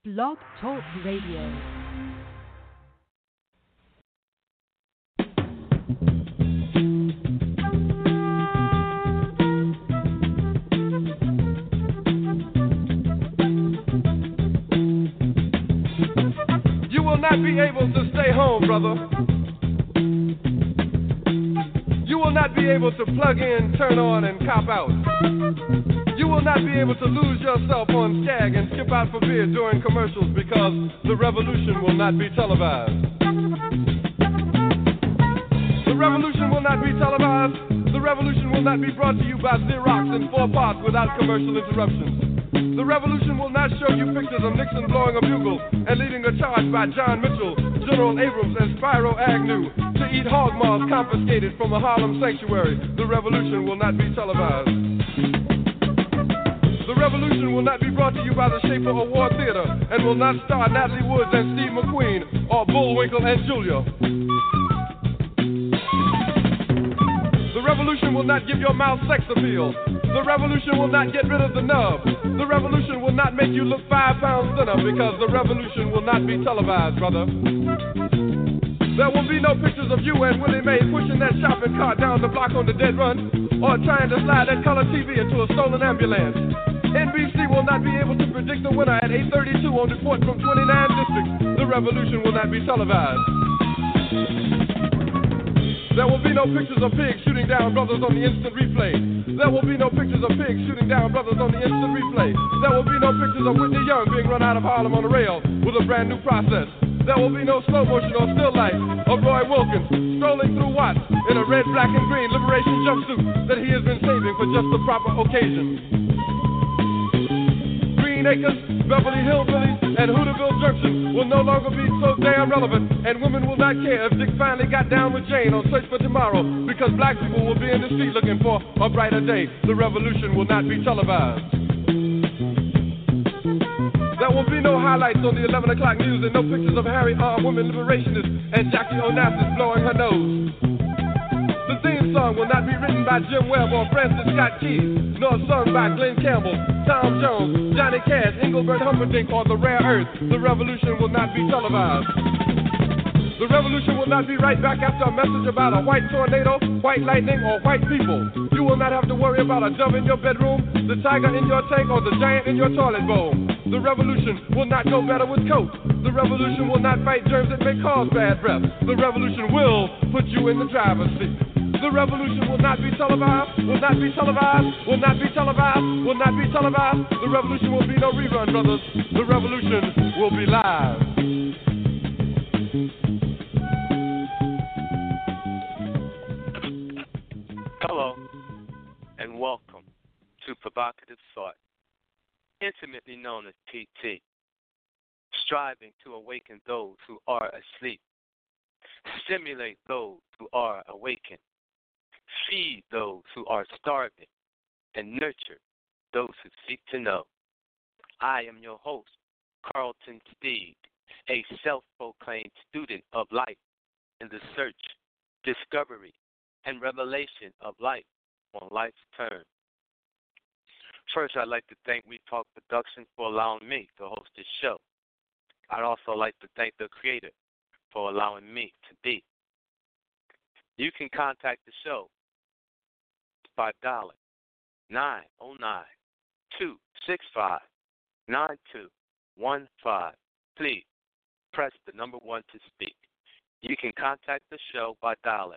Blog Talk Radio. You will not be able to stay home, brother. You will not be able to plug in, turn on, and cop out. You will not be able to lose yourself on Skag and skip out for beer during commercials because the revolution will not be televised. The revolution will not be televised. The revolution will not be brought to you by Xerox in 4 parts without commercial interruptions. The revolution will not show you pictures of Nixon blowing a bugle and leading a charge by John Mitchell, General Abrams, and Spyro Agnew to eat hog maws confiscated from a Harlem sanctuary. The revolution will not be televised. The revolution will not be brought to you by the Schaefer Award Theater and will not star Natalie Woods and Steve McQueen or Bullwinkle and Julia. The revolution will not give your mouth sex appeal. The revolution will not get rid of the nub. The revolution will not make you look 5 pounds thinner because the revolution will not be televised, brother. There will be no pictures of you and Willie Mae pushing that shopping cart down the block on the dead run or trying to slide that color TV into a stolen ambulance. NBC will not be able to predict the winner at 8:32 on report from 29 districts. The revolution will not be televised. There will be no pictures of pigs shooting down brothers on the instant replay. There will be no pictures of pigs shooting down brothers on the instant replay. There will be no pictures of Whitney Young being run out of Harlem on a rail with a brand new process. There will be no slow motion or still life of Roy Wilkins strolling through Watts in a red, black, and green liberation jumpsuit that he has been saving for just the proper occasion. Green Acres, Beverly Hillbillies, and Hooterville Junction will no longer be so damn relevant, and women will not care if Dick finally got down with Jane on Search for Tomorrow, because black people will be in the street looking for a brighter day. The revolution will not be televised. There will be no highlights on the 11 o'clock news and no pictures of Harry armed women liberationists and Jackie Onassis blowing her nose. The theme song will not be written by Jim Webb or Francis Scott Key, nor sung by Glenn Campbell, Tom Jones, Johnny Cash, Engelbert Humperdinck, or The Rare Earth. The revolution will not be televised. The revolution will not be right back after a message about a white tornado, white lightning, or white people. You will not have to worry about a dove in your bedroom, the tiger in your tank, or the giant in your toilet bowl. The revolution will not go better with Coke. The revolution will not fight germs that may cause bad breath. The revolution will put you in the driver's seat. The revolution will not be televised, will not be televised, will not be televised, will not be televised. The revolution will be no rerun, brothers. The revolution will be live. Hello, and welcome to Provocative Thought, intimately known as PT, striving to awaken those who are asleep, stimulate those who are awakened, feed those who are starving, and nurture those who seek to know. I am your host, Carlton Steed, a self-proclaimed student of life in the search, discovery, and revelation of life on life's turn. First, I'd like to thank We Talk Productions for allowing me to host this show. I'd also like to thank the creator for allowing me to be. You can contact the show by dialing 909-265-9215. Please press the number 1 to speak. You can contact the show by dialing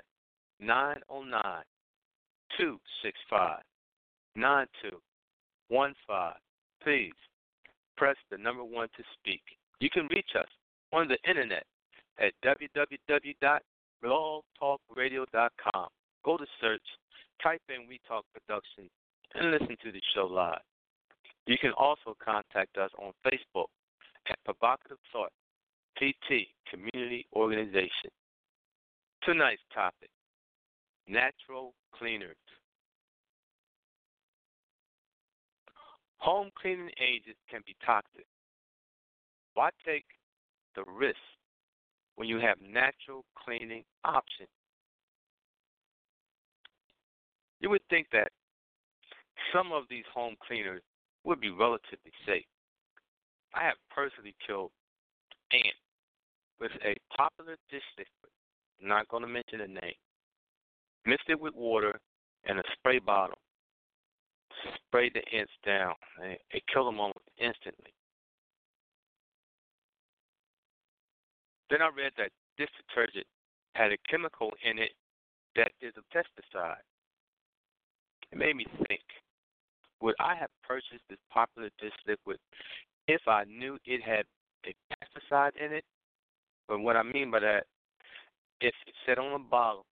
909-265-9215. Please press the number 1 to speak. You can reach us on the internet at www.blogtalkradio.com. Go to search, type in We Talk Productions, and listen to the show live. You can also contact us on Facebook at Provocative Thought PT Community Organization. Tonight's topic: natural cleaners. Home cleaning agents can be toxic. Why take the risk when you have natural cleaning options? You would think that some of these home cleaners would be relatively safe. I have personally killed ants with a popular dish liquid. I'm not going to mention the name. Mixed it with water and a spray bottle. Sprayed the ants down. It killed them almost instantly. Then I read that this detergent had a chemical in it that is a pesticide. It made me think, would I have purchased this popular dish liquid if I knew it had a pesticide in it? But what I mean by that, if it said on the bottle,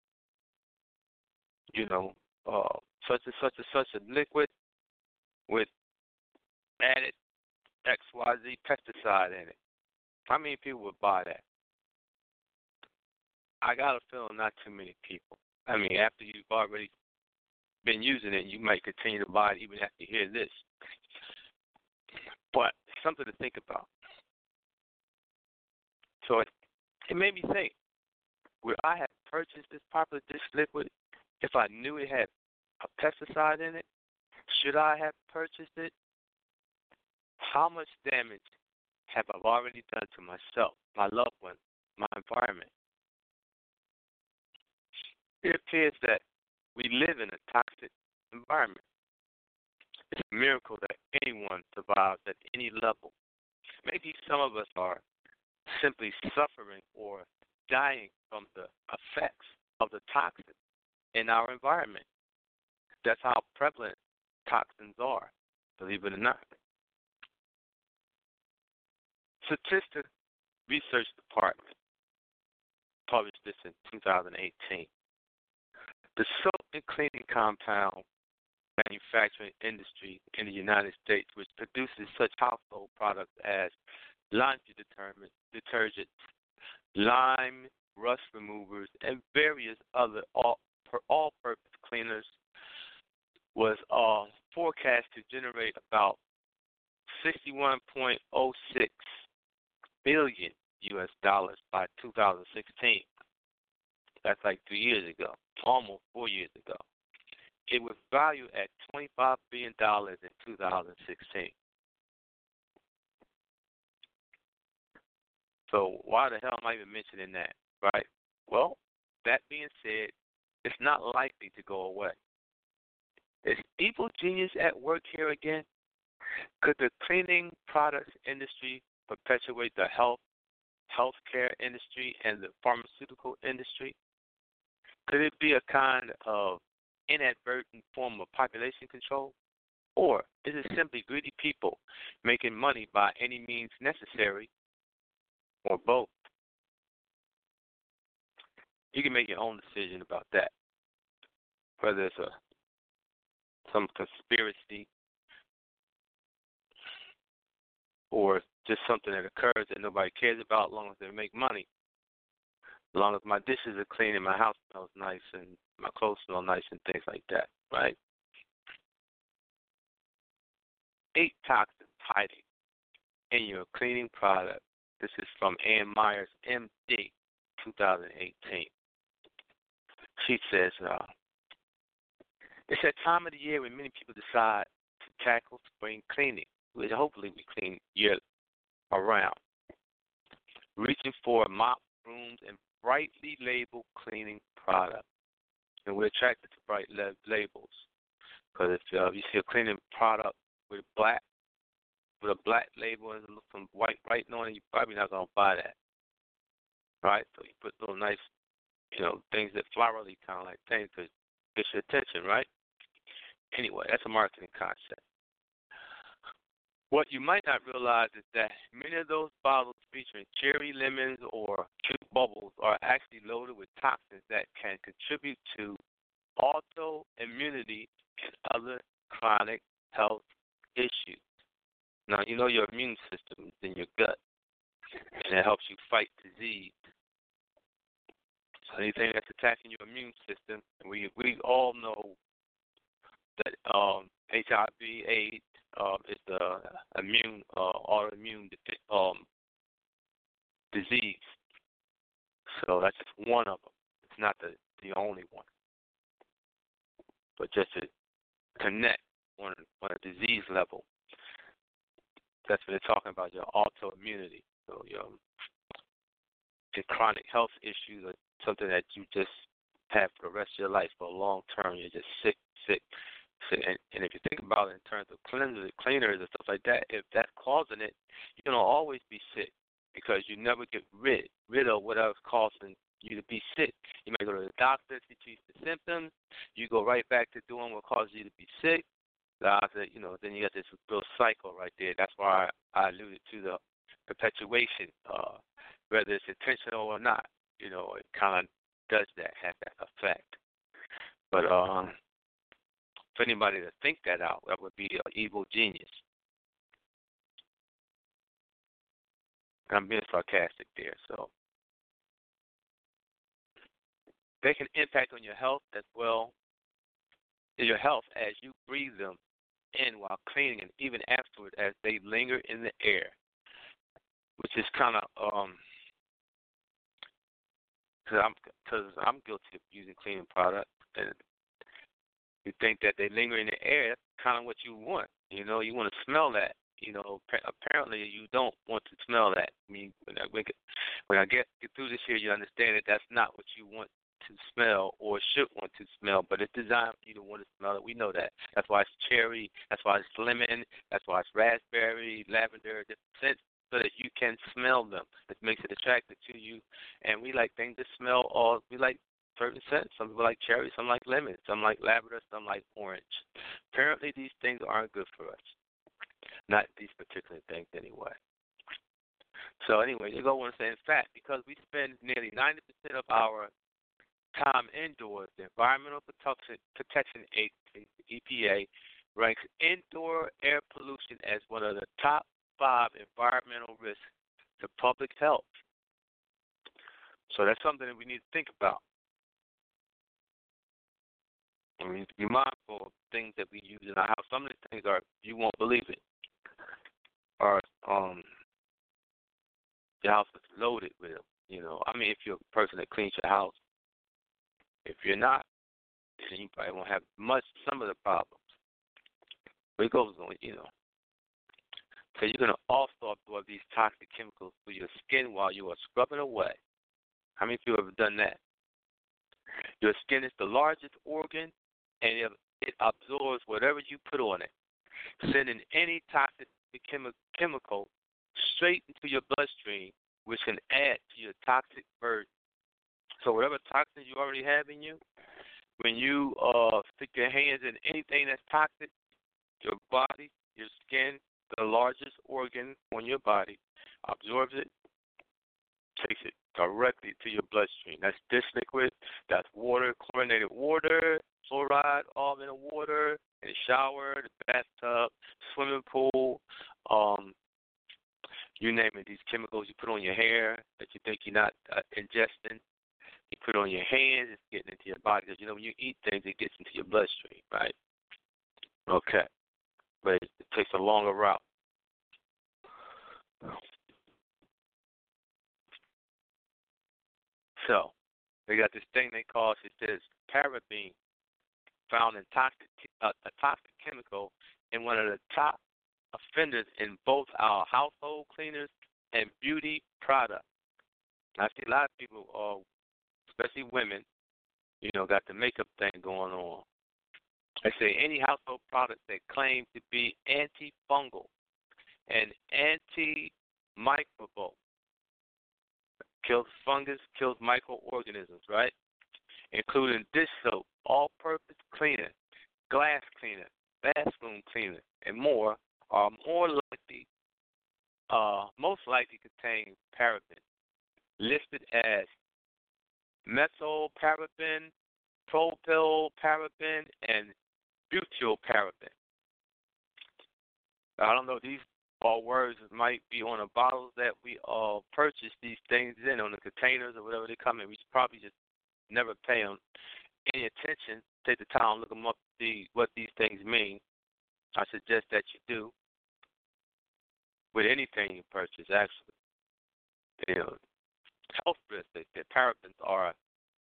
such and such and such a liquid with added XYZ pesticide in it, how many people would buy that? I got a feeling not too many people. I mean, after you've already been using it, you might continue to buy it even after you hear this. But it's something to think about. So it made me think, would I have purchased this popular dish liquid if I knew it had a pesticide in it? Should I have purchased it? How much damage have I already done to myself, my loved ones, my environment? It appears that we live in a toxic environment. It's a miracle that anyone survives at any level. Maybe some of us are simply suffering or dying from the effects of the toxins in our environment. That's how prevalent toxins are, believe it or not. Statistics Research Department published this in 2018. The soap and cleaning compound manufacturing industry in the United States, which produces such household products as laundry detergents, lime, rust removers, and various other all-purpose cleaners, was forecast to generate about $61.06 billion US dollars by 2016. That's like 3 years ago, almost 4 years ago. It was valued at $25 billion in 2016. So why the hell am I even mentioning that, right? Well, that being said, it's not likely to go away. Is evil genius at work here again? Could the cleaning products industry perpetuate the healthcare industry and the pharmaceutical industry? Could it be a kind of inadvertent form of population control? Or is it simply greedy people making money by any means necessary, or both? You can make your own decision about that, whether it's some conspiracy or just something that occurs that nobody cares about, as long as they make money. As long as my dishes are clean and my house smells nice and my clothes smell nice and things like that, right? 8 toxins hiding in your cleaning product. This is from Ann Myers, MD, 2018. She says, it's that time of the year when many people decide to tackle spring cleaning, which hopefully we clean year around, reaching for mop, brooms, and brightly labeled cleaning products. And we're attracted to bright labels, because if you see a cleaning product with a black label and some white writing on it, you're probably not going to buy that, right? So you put little nice, things that flowery kind of like things to get your attention, right? Anyway, that's a marketing concept. What you might not realize is that many of those bottles featuring cherry, lemons, or cute bubbles are actually loaded with toxins that can contribute to autoimmunity and other chronic health issues. Now, your immune system is in your gut, and it helps you fight disease. So anything that's attacking your immune system, and we all know that HIV/AIDS is the autoimmune disease. So that's just one of them. It's not the only one. But just to connect on a disease level. That's when they're talking about your autoimmunity. So your chronic health issues or something that you just have for the rest of your life for a long term. You're just sick, sick, sick. And if you think about it in terms of cleaners and stuff like that, if that's causing it, you're going to always be sick because you never get rid of whatever's causing you to be sick. You might go to the doctor to treat the symptoms. You go right back to doing what causes you to be sick. Then you got this real cycle right there. That's why I alluded to the perpetuation, whether it's intentional or not. It kind of does that, have that effect. But for anybody to think that out, that would be an evil genius. I'm being sarcastic there. So they can impact on your health as well. Your health as you breathe them in while cleaning and even afterward as they linger in the air, which is kind of because I'm guilty of using cleaning products, and you think that they linger in the air. That's kind of what you want. You want to smell that. Apparently you don't want to smell that. I mean, when I get through this here, you understand that that's not what you want to smell or should want to smell, but it's designed for you to want to smell it. We know that. That's why it's cherry. That's why it's lemon. That's why it's raspberry, lavender, different scents, so that you can smell them. It makes it attractive to you. And we like things that smell we like certain scents. Some people like cherry, some like lemon, some like lavender, some like orange. Apparently these things aren't good for us. Not these particular things anyway. So anyway, you go on and say, in fact, because we spend nearly 90% of our time indoors, the Environmental Protection Agency, the EPA, ranks indoor air pollution as one of the top 5 environmental risks to public health. So that's something that we need to think about. We need to be mindful of things that we use in our house. Some of the things are, you won't believe it, are your house is loaded with them. If you're a person that cleans your house. If you're not, then you probably won't have some of the problems. But it goes on, So you're going to also absorb these toxic chemicals through your skin while you are scrubbing away. How many people have done that? Your skin is the largest organ, and it absorbs whatever you put on it, sending any toxic chemical straight into your bloodstream, which can add to your toxic burden. So whatever toxins you already have in you, when you stick your hands in anything that's toxic, your body, your skin, the largest organ on your body, absorbs it, takes it directly to your bloodstream. That's dish liquid, that's water, chlorinated water, fluoride, all in the water, in the shower, the bathtub, swimming pool, you name it, these chemicals you put on your hair that you think you're not ingesting. You put it on your hands, it's getting into your body. Because, when you eat things, it gets into your bloodstream, right? Okay. But it takes a longer route. So, they got this thing they call, it says paraben, found in a toxic chemical in one of the top offenders in both our household cleaners and beauty products. I see a lot of people, especially women, got the makeup thing going on. I say any household product that claim to be antifungal and antimicrobial kills fungus, kills microorganisms, right? Including dish soap, all-purpose cleaner, glass cleaner, bathroom cleaner, and more are most likely contain paraben, listed as methylparaben, propylparaben, and butylparaben. I don't know, these all words might be on the bottles that we purchase these things in, on the containers or whatever they come in. We should probably just never pay them any attention. Take the time, look them up, see what these things mean. I suggest that you do with anything you purchase, actually. Health risks, the parabens are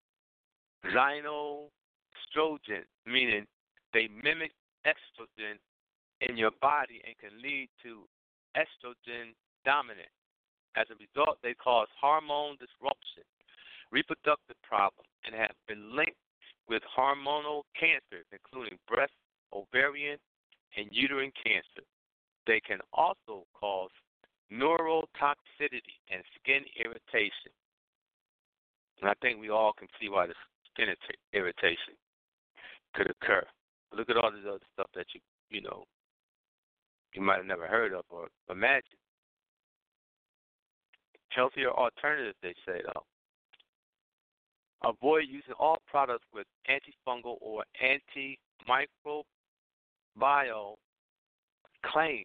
xenoestrogen, meaning they mimic estrogen in your body and can lead to estrogen dominant. As a result, they cause hormone disruption, reproductive problems, and have been linked with hormonal cancers, including breast, ovarian, and uterine cancer. They can also cause neurotoxicity and skin irritation. And I think we all can see why the skin irritation could occur. Look at all this other stuff that you might have never heard of or imagined. Healthier alternatives, they say, though. Avoid using all products with antifungal or antimicrobial claims.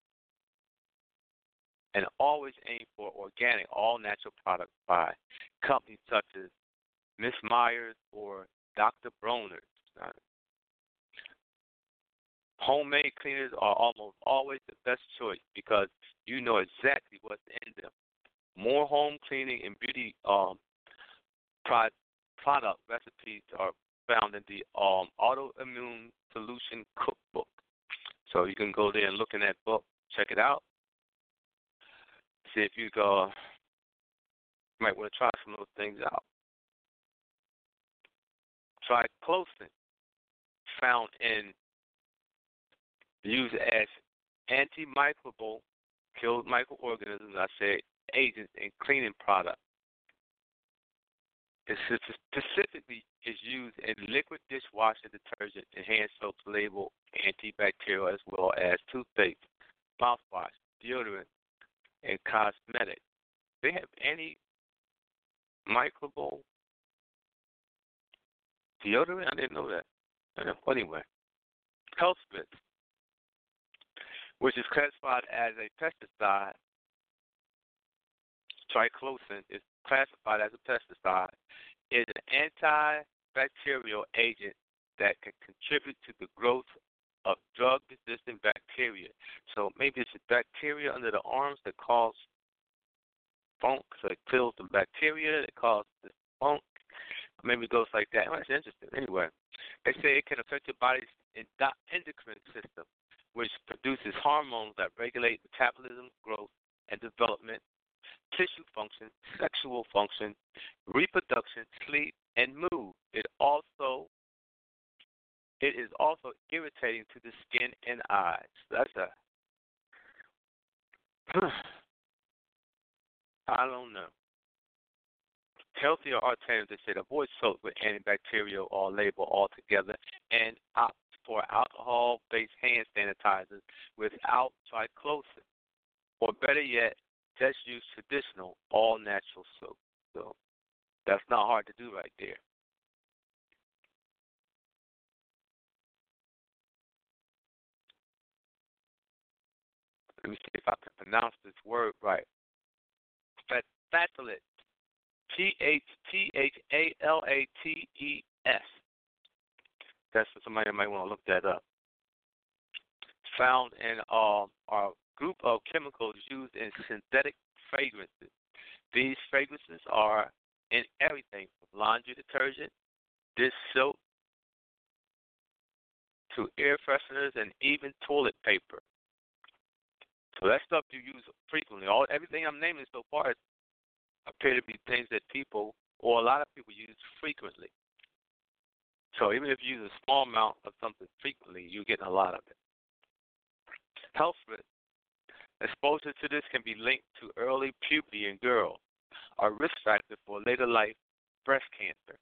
And always aim for organic, all-natural products by companies such as Miss Myers or Dr. Bronner's. Homemade cleaners are almost always the best choice because you know exactly what's in them. More home cleaning and beauty product recipes are found in the Autoimmune Solution Cookbook. So you can go there and look in that book, check it out. See if you might want to try some of those things out. Triclosan, found in used as antimicrobial, kills microorganisms, I said, agents in cleaning products. It specifically is used in liquid dishwashing detergent and hand soaps labeled antibacterial as well as toothpaste, mouthwash, deodorant, and cosmetics. They have antimicrobial deodorant? I didn't know that. Anyway, Health Spritz, which is classified as a pesticide. Triclosan is classified as a pesticide. Is an antibacterial agent that can contribute to the growth of drug-resistant bacteria. So maybe it's a bacteria under the arms that cause funk, so it kills the bacteria that causes the funk. Maybe it goes like that. Well, that's interesting. Anyway, they say it can affect your body's endocrine system, which produces hormones that regulate metabolism, growth, and development, tissue function, sexual function, reproduction, sleep, and mood. It is also irritating to the skin and eyes. That's I don't know. Healthier alternatives, they said, avoid soap with antibacterial or label altogether and opt for alcohol-based hand sanitizers without triclosan. Or better yet, just use traditional all-natural soap. So that's not hard to do right there. Let me see if I can pronounce this word right. Phthalates. Phthalates. That's for somebody that might want to look that up. Found in a group of chemicals used in synthetic fragrances. These fragrances are in everything from laundry detergent, dish soap, to air fresheners, and even toilet paper. So that stuff you use frequently. Everything I'm naming so far appear to be things that people, or a lot of people, use frequently. So even if you use a small amount of something frequently, you're getting a lot of it. Health risk. Exposure to this can be linked to early puberty in girls, a risk factor for later life breast cancer.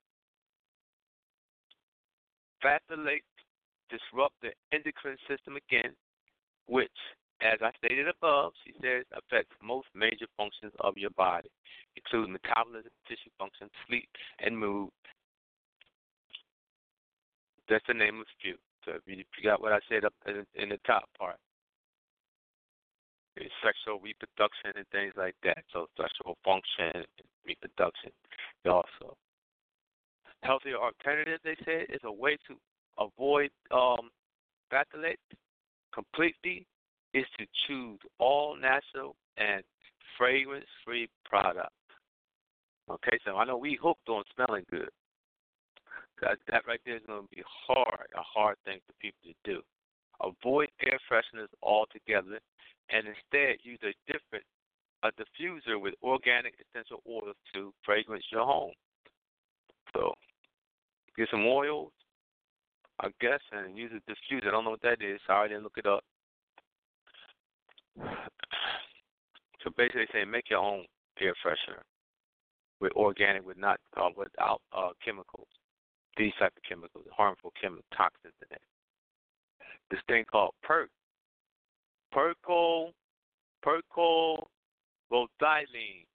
Phthalates disrupt the endocrine system again, which, as I stated above, she says, affects most major functions of your body, including metabolism, tissue function, sleep, and mood. That's the name of the few. So if you got what I said up in the top part, it's sexual reproduction and things like that. So sexual function and reproduction also. Healthier alternative, they said, is a way to avoid phthalates completely is to choose all natural and fragrance-free products. Okay, so I know we hooked on smelling good. That right there is going to be a hard thing for people to do. Avoid air fresheners altogether and instead use a diffuser with organic essential oils to fragrance your home. So get some oils, I guess, and use a diffuser. I don't know what that is. Sorry, I didn't look it up. So basically saying make your own air freshener with organic, without chemicals. These type of chemicals, harmful toxins in it. This thing called perchlorothiazide,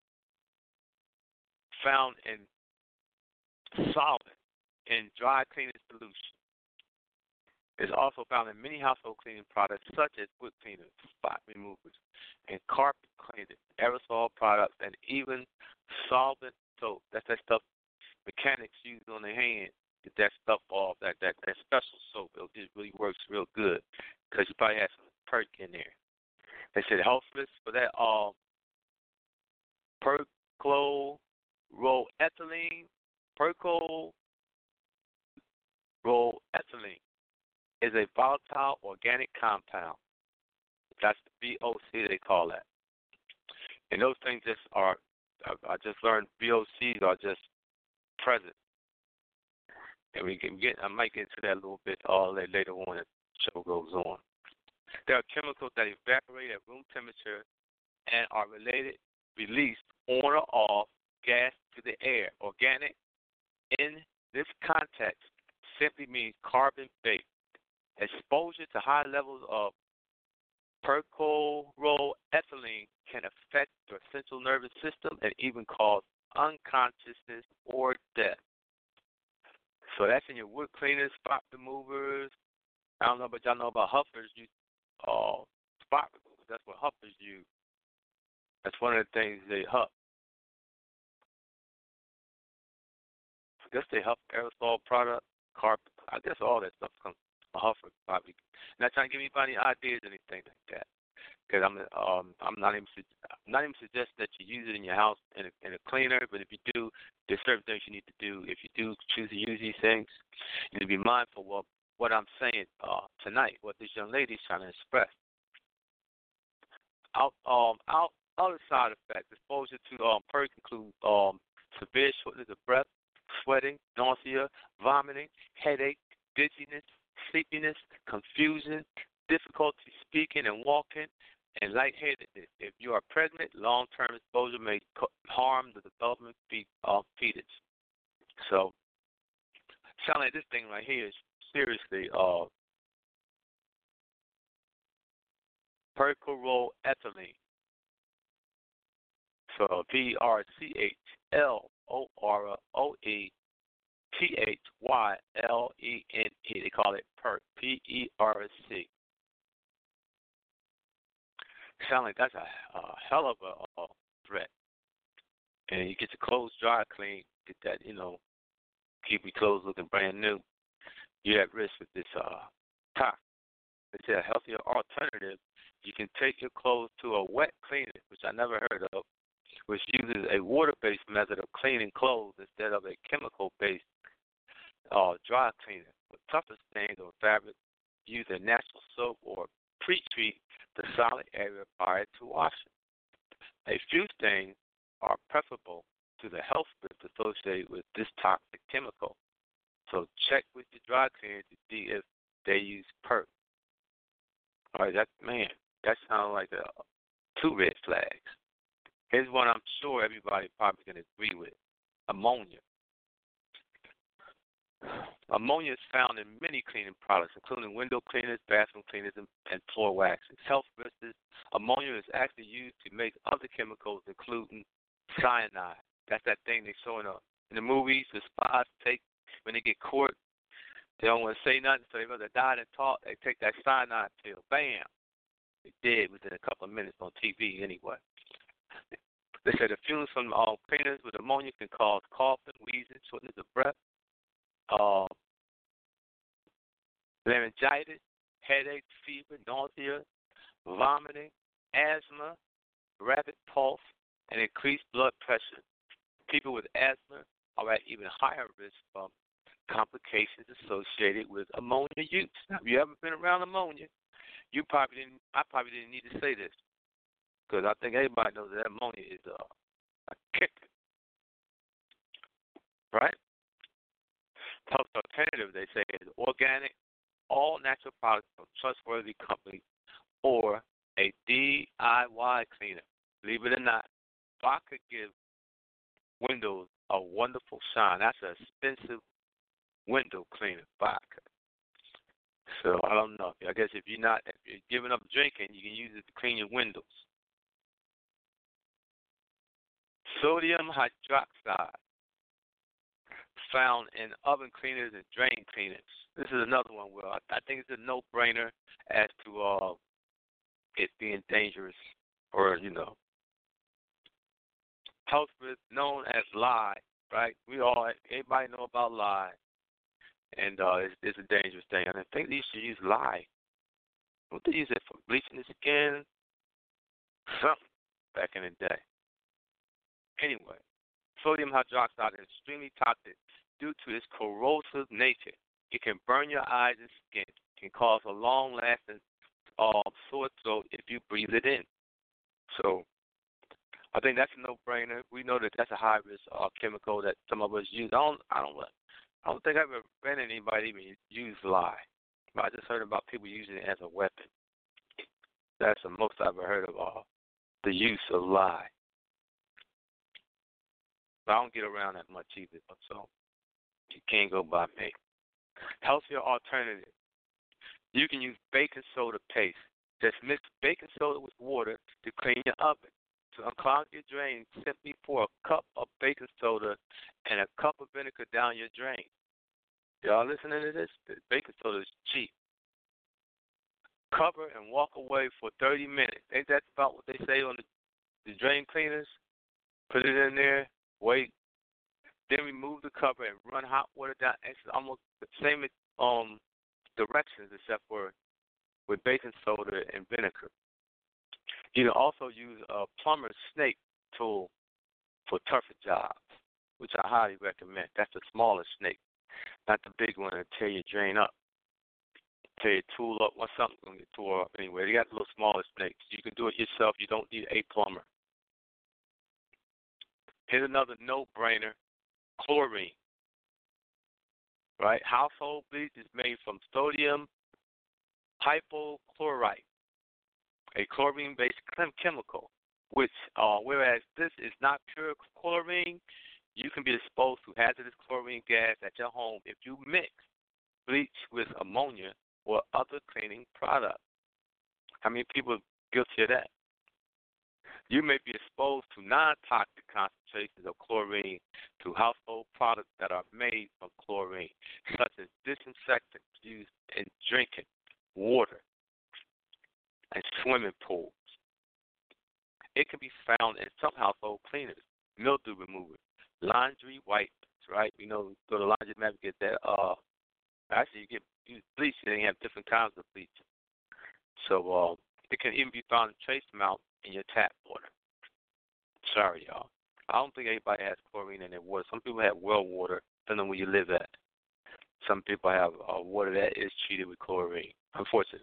found in solvent in dry cleaning solution. It's also found in many household cleaning products such as wood cleaners, spot removers, and carpet cleaners, aerosol products, and even solvent soap. That's that stuff mechanics use on their hand. Get that stuff off, that special soap. It just really works real good because you probably have some perk in there. They said health risks for that perchloroethylene. Perchloroethylene is a volatile organic compound. That's the VOC they call that. And those things I just learned VOCs are just present. And I might get into that a little bit later on as the show goes on. There are chemicals that evaporate at room temperature and are released on or off gas to the air. Organic, in this context, simply means carbon-based. Exposure to high levels of perchloroethylene can affect your central nervous system and even cause unconsciousness or death. So that's in your wood cleaners, spot removers. I don't know, but y'all know about huffers use spot removers. That's what huffers use. That's one of the things they huff. I guess they huff aerosol product, carpet. I guess all that stuff comes from a huffer probably. Not trying to give anybody ideas or anything like that. Because I'm not even suggesting that you use it in your house in a cleaner. But if you do, there's certain things you need to do. If you do choose to use these things, you need to be mindful of what I'm saying tonight, what this young lady is trying to express. Other side effects, exposure to perk include severe shortness of breath, sweating, nausea, vomiting, headache, dizziness, sleepiness, confusion, difficulty speaking and walking, and lightheadedness. If you are pregnant, long-term exposure may harm the development of fetus. So, sound like this thing right here is seriously perchloroethylene. So VRCHLOROETHYLENE. They call it PERC. PERC. Sound like that's a hell of a threat. And you get your clothes dry clean, get that, keep your clothes looking brand new. You're at risk with this toxin. It's a healthier alternative. You can take your clothes to a wet cleaner, which I never heard of, which uses a water-based method of cleaning clothes instead of a chemical-based dry cleaner. For tougher stains or fabric, use a natural soap or pre-treat the solid area prior to washing. A few stains are preferable to the health risks associated with this toxic chemical. So check with your dry cleaner to see if they use PERC. All right, that sounds like two red flags. Here's one I'm sure everybody probably can agree with: ammonia. Ammonia is found in many cleaning products, including window cleaners, bathroom cleaners, and floor waxes. Health risks: ammonia is actually used to make other chemicals, including cyanide. That's that thing they show in the movies. The spies take when they get caught. They don't want to say nothing, so they rather die than talk. They take that cyanide pill. Bam! They dead within a couple of minutes on TV anyway. They said the fumes from cleaners with ammonia can cause coughing, wheezing, shortness of breath, laryngitis, headache, fever, nausea, vomiting, asthma, rapid pulse, and increased blood pressure. People with asthma are at even higher risk from complications associated with ammonia use. Now, if you ever been around ammonia, I probably didn't need to say this because I think everybody knows that ammonia is a kicker, right? Health alternative, they say, is organic, all natural products from trustworthy companies or a DIY cleaner. Believe it or not, Bach could give windows a wonderful shine. That's an expensive window cleaner, Bach. So I don't know. I guess if you're giving up drinking, you can use it to clean your windows. Sodium hydroxide, found in oven cleaners and drain cleaners. This is another one where I think it's a no-brainer as to it being dangerous or, health risk known as lye, right? Everybody know about lye, and it's a dangerous thing. And I think they used to use lye. What they use it for? Bleaching the skin? Something back in the day. Anyway, sodium hydroxide is extremely toxic due to its corrosive nature. It can burn your eyes and skin. It can cause a long-lasting sore throat if you breathe it in. So I think that's a no-brainer. We know that that's a high-risk chemical that some of us use. I don't think I've ever read anybody even use lye. I just heard about people using it as a weapon. That's the most I've ever heard of the use of lye. But I don't get around that much either, so you can't go by me. Healthier alternative. You can use baking soda paste. Just mix baking soda with water to clean your oven. To unclog your drain, simply pour a cup of baking soda and a cup of vinegar down your drain. Y'all listening to this? The baking soda is cheap. Cover and walk away for 30 minutes. Ain't that about what they say on the drain cleaners? Put it in there, wait, then remove the cover and run hot water down. It's almost the same directions except for with baking soda and vinegar. You can also use a plumber's snake tool for tougher jobs, which I highly recommend. That's the smaller snake, not the big one that tear your drain up. Tear your tool up once something's going to get tore up anyway. They got the little smaller snakes. You can do it yourself. You don't need a plumber. Here's another no-brainer, chlorine. Right? Household bleach is made from sodium hypochlorite, a chlorine-based chemical, which, whereas this is not pure chlorine, you can be exposed to hazardous chlorine gas at your home if you mix bleach with ammonia or other cleaning products. How many people are guilty of that? You may be exposed to non-toxic concentrations of chlorine through household products that are made from chlorine, such as disinfectants used in drinking water and swimming pools. It can be found in some household cleaners, mildew removers, laundry wipers, right? You know, go to the laundromat and get that. Actually, you use bleach, and they have different kinds of bleach. So it can even be found in trace amounts in your tap water. Sorry, y'all. I don't think anybody has chlorine in their water. Some people have well water, depending on where you live at. Some people have water that is treated with chlorine, unfortunately.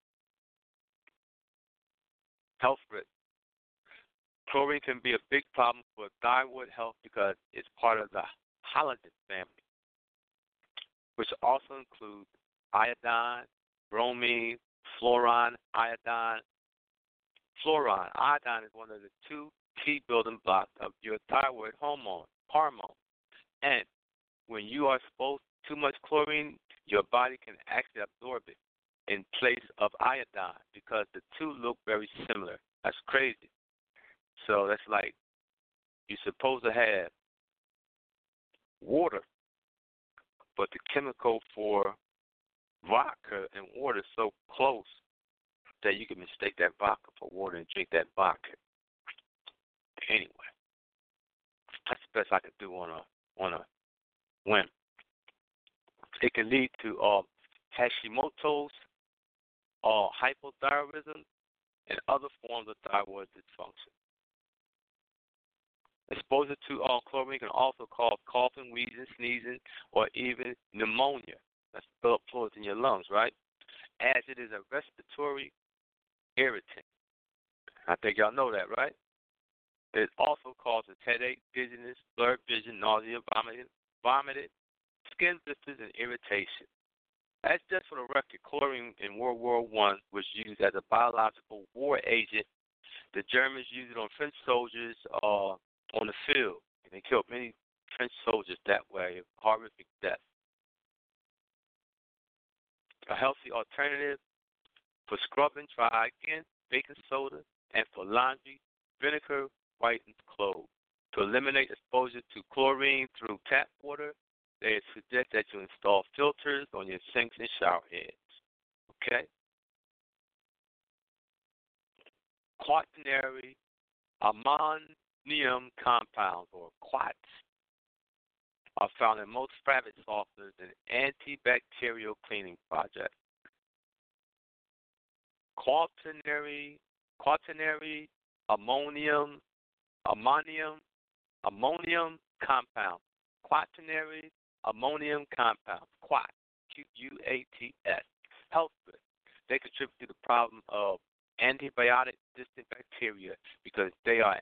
Health risk. Chlorine can be a big problem for thyroid health because it's part of the halogen family, which also includes iodine, bromine, fluorine, iodine. Iodine is one of the two key building blocks of your thyroid hormone. And when you are exposed to too much chlorine, your body can actually absorb it in place of iodine because the two look very similar. That's crazy. So that's like you're supposed to have water, but the chemical for vodka and water is so close that you can mistake that vodka for water and drink that vodka. Anyway, that's the best I could do on a whim. It can lead to Hashimoto's, hypothyroidism, and other forms of thyroid dysfunction. Exposure to chlorine can also cause coughing, wheezing, sneezing, or even pneumonia. That's blood fluids in your lungs, right? As it is a respiratory irritant. I think y'all know that, right? It also causes headache, dizziness, blurred vision, nausea, vomiting, skin blisters, and irritation. That's just for the record. Chlorine in World War I was used as a biological war agent. The Germans used it on French soldiers on the field, and they killed many French soldiers that way. Horrific death. A healthy alternative for scrubbing dry skin, baking soda, and for laundry, vinegar whitens clothes. To eliminate exposure to chlorine through tap water, they suggest that you install filters on your sinks and shower heads. Okay? Quaternary ammonium compounds, or quats, are found in most fabric softeners and antibacterial cleaning projects. Quaternary ammonium compounds. Quaternary ammonium compounds. Quat. Quats. Health risks. They contribute to the problem of antibiotic-resistant bacteria because they are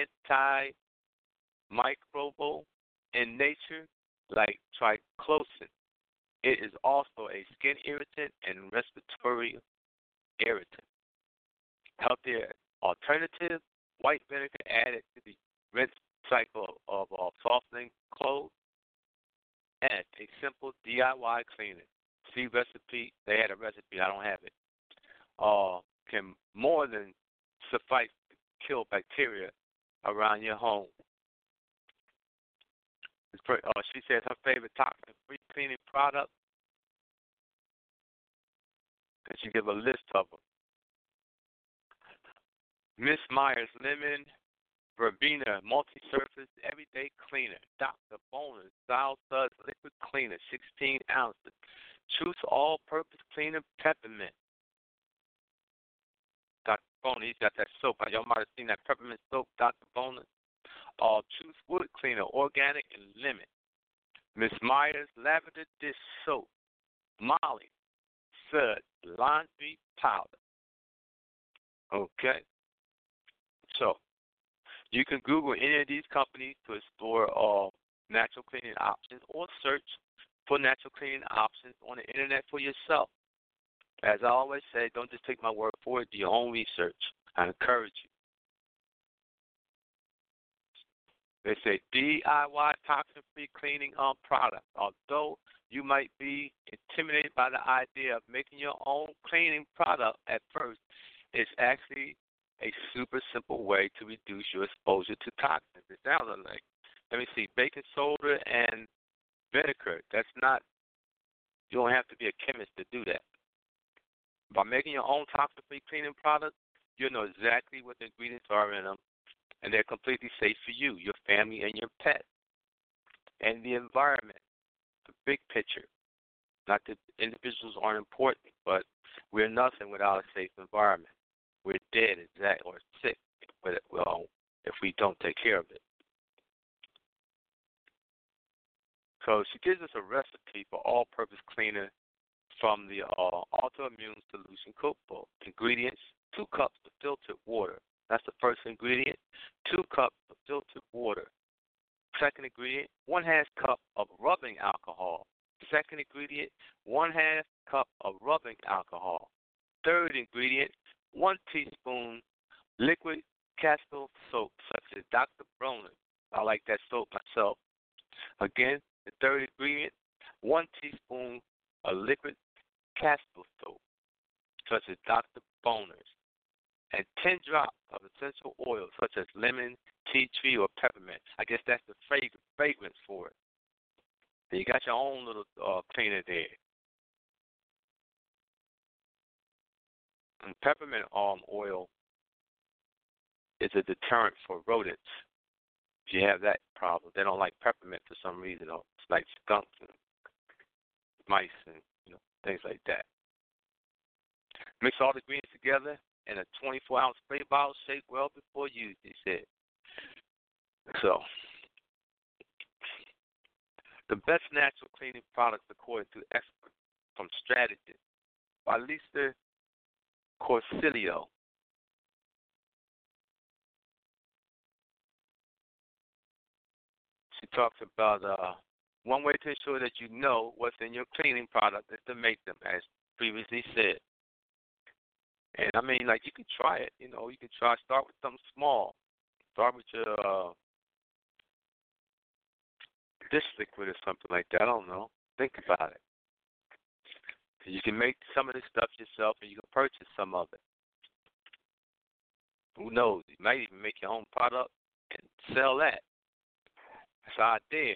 antimicrobial in nature, like triclosan. It is also a skin irritant and respiratory irritant. Healthier alternative, white vinegar added to the rinse cycle of softening clothes, and a simple DIY cleaner. See recipe. They had a recipe. I don't have it. Can more than suffice to kill bacteria around your home. She says her favorite toxin-free cleaning product, and she gives a list of them. Miss Myers Lemon Verbena Multi-Surface Everyday Cleaner. Dr. Bonus Style Suds Liquid Cleaner, 16 ounces. Truth All-Purpose Cleaner Peppermint. Dr. Bonus, he's got that soap. Y'all might have seen that peppermint soap, Dr. Bonus. Truth Wood Cleaner, Organic and Lemon. Miss Myers Lavender Dish Soap. Molly Sud Laundry Powder. Okay. So, you can Google any of these companies to explore natural cleaning options or search for natural cleaning options on the internet for yourself. As I always say, don't just take my word for it. Do your own research. I encourage you. They say DIY toxin-free cleaning product. Although you might be intimidated by the idea of making your own cleaning product at first, it's actually a super simple way to reduce your exposure to toxins. It sounds like, let me see, baking soda and vinegar. That's not, you don't have to be a chemist to do that. By making your own toxin-free cleaning product, you'll know exactly what the ingredients are in them, and they're completely safe for you, your family, and your pet. And the environment, the big picture. Not that individuals aren't important, but we're nothing without a safe environment. We're dead, or sick, if we don't take care of it. So she gives us a recipe for all-purpose cleaner from the Autoimmune Solution Cookbook. Ingredients: 2 cups of filtered water. That's the first ingredient. 2 cups of filtered water. Second ingredient: 1/2 cup of rubbing alcohol. Second ingredient: 1/2 cup of rubbing alcohol. Third ingredient: 1 teaspoon liquid castor soap, such as Dr. Bronner. I like that soap myself. Again, the third ingredient: 1 teaspoon of liquid castor soap, such as Dr. Bonner's, and 10 drops of essential oil, such as lemon, tea tree, or peppermint. I guess that's the fragrance for it. And you got your own little cleaner there. And peppermint oil is a deterrent for rodents. If you have that problem, they don't like peppermint for some reason. It's like skunks and mice and things like that. Mix all the ingredients together in a 24-ounce spray bottle. Shake well before use, he said. So, the best natural cleaning products according to experts from Strategist by Lisa Corsilio. She talks about one way to ensure that you know what's in your cleaning product is to make them, as previously said. And I mean, like, you can try it. You know, you can start with something small. Start with your dish liquid or something like that. I don't know. Think about it. You can make some of this stuff yourself, and you can purchase some of it. Who knows? You might even make your own product and sell that. That's an idea.